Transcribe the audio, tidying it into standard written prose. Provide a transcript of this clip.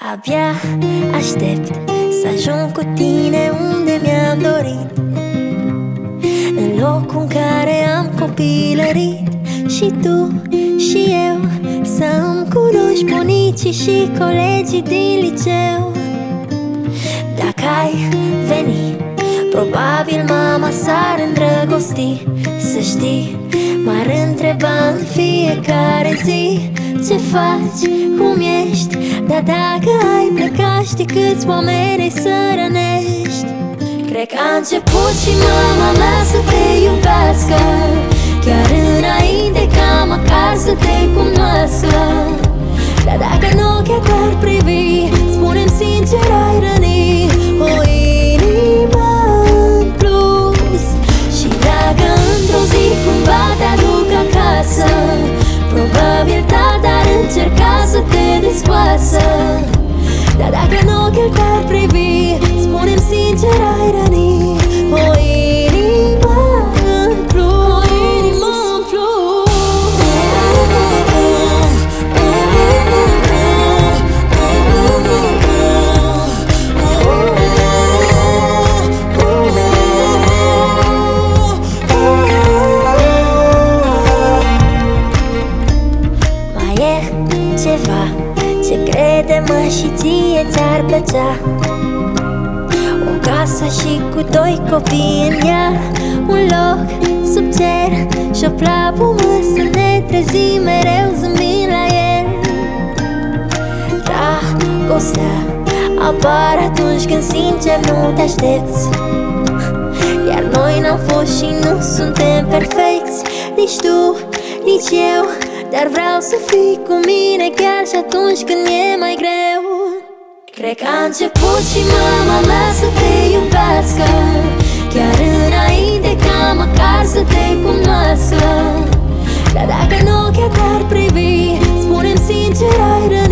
Abia aștept să ajung cu tine unde mi-am dorit, în locul în care am copilărit. Și tu și eu să îmi cunoști bunicii și colegii din liceu. Dacă ai veni, probabil mama s-ar îndrăgosti. Să știi, m-ar întreba în fiecare zi: ce faci, cum ești? Dar dacă ai plecat, știi câți oameni ai să rănești. Cred că a început și mama mea să te iubească, chiar înainte ca măcar să te cunoască. Dar dacă în ochii te-ar privi, spune-mi sincer, ai răni o inimă în plus. Și dacă într-o zi cumva te aduc acasă, probabil tata ar încerca să te descoasă. Dar dacă în ochii te-ar privi, spune-mi sincer, ai răni o inimă în plus. O inimă în plus. Mai e ceva ce crede-mă și ție ți-ar plăcea: o casă și cu doi copii în ea, un loc sub cer și o plapumă să ne trezim mereu zâmbind la el. Dragostea apare atunci când sincer nu te aștepți, iar noi n-am fost și nu suntem perfecți, nici tu, nici eu. Dar vreau să fii cu mine chiar și atunci când e mai greu. Cred că a început și mama mea să te iubească, chiar înainte ca măcar să te cunoască. Dar dacă în ochii te-ar privi, spune-mi sincer, ai răni